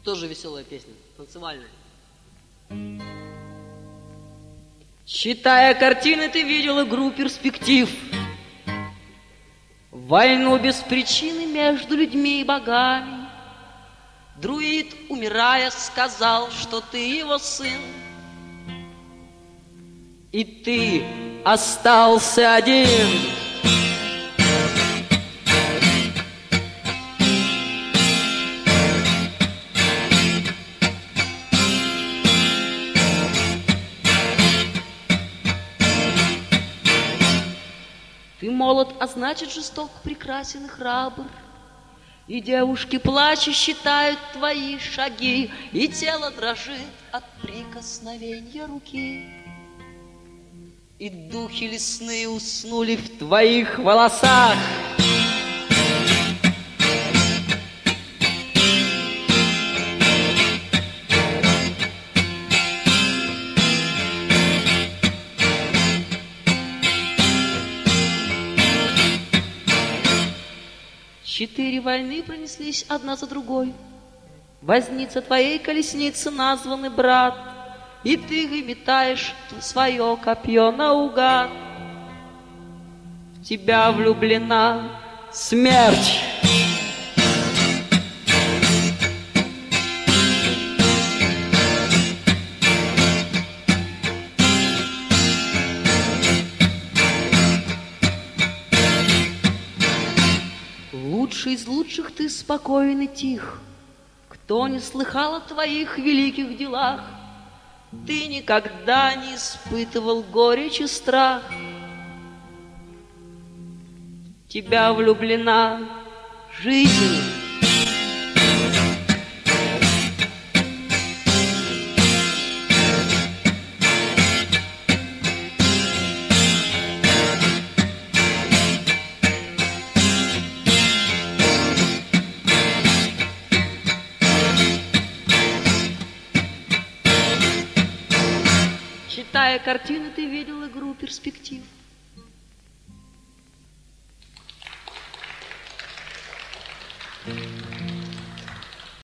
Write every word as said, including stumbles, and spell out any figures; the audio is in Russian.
Тоже веселая песня, танцевальная. Читая картины, ты видел игру перспектив, войну без причины между людьми и богами. Друид, умирая, сказал, что ты его сын, и ты остался один. Ты молод, а значит жесток, прекрасен и храбр, и девушки, плача, считают твои шаги, и тело дрожит от прикосновения руки, и духи лесные уснули в твоих волосах. Четыре войны пронеслись одна за другой. Возница твоей колесницы названный брат, и ты выметаешь свое копье наугад. В тебя влюблена смерть. Лучший из лучших ты спокоен и тих. Кто не слыхал о твоих великих делах? Ты никогда не испытывал горечь и страх. В тебя влюблена жизнь. Читая картины, ты видел игру перспектив.